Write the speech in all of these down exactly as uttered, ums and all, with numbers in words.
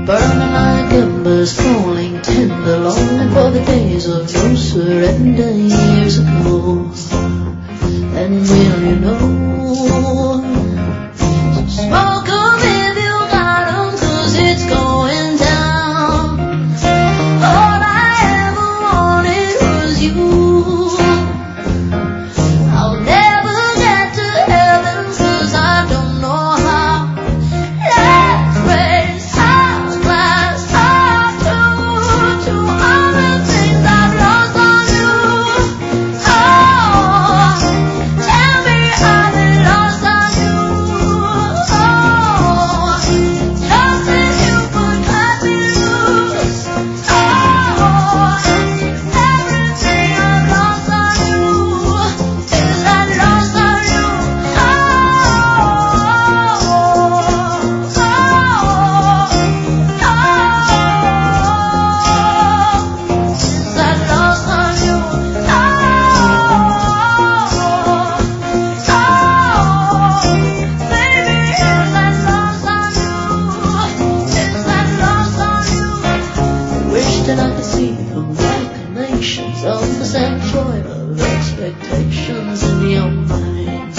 burning like embers, falling tender, longing for the days of no surrender years ago. And will you know, smoke 'em if you got 'em, 'cause it's going down. All I ever wanted was you. I'll never get to heaven 'cause I don't know how. Let's raise our glass up to, to all the things I've lost on you. Oh, tell me I've been lost on you. Oh, just as you could cut me loose. Oh, everything I've lost on you is I've lost on you. Oh, oh, oh, since I've lost on you. Oh, oh, baby, since I've lost on you. Since I've lost on you. Wish that I could see the machinations of the Android of expectations in your mind.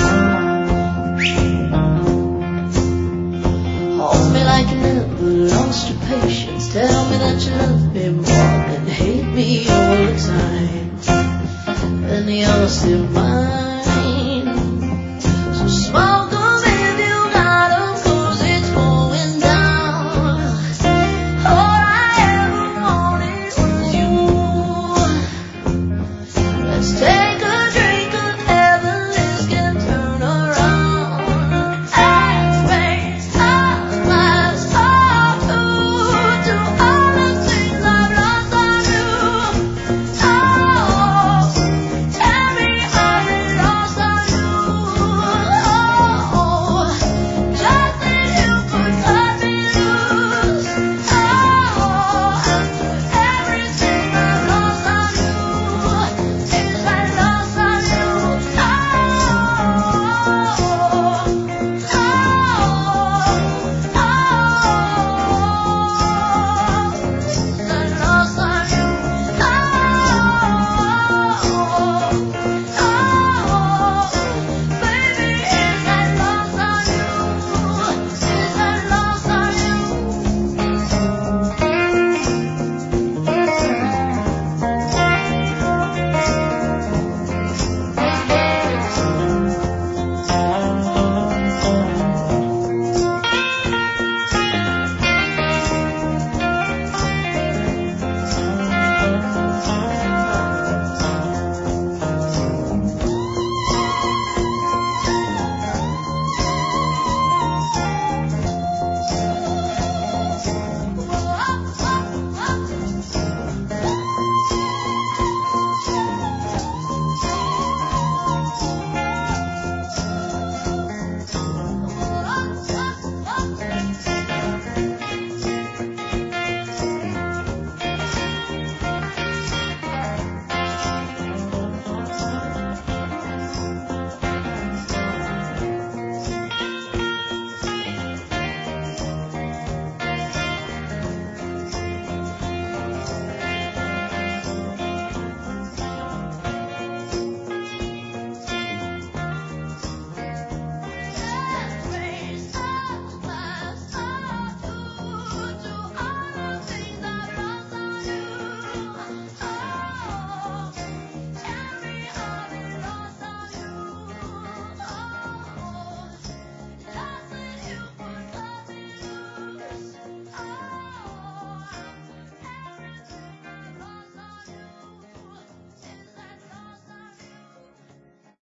Hold me like you never lost your patience. Tell me that you love me more than hate me all the time. And you're still mine.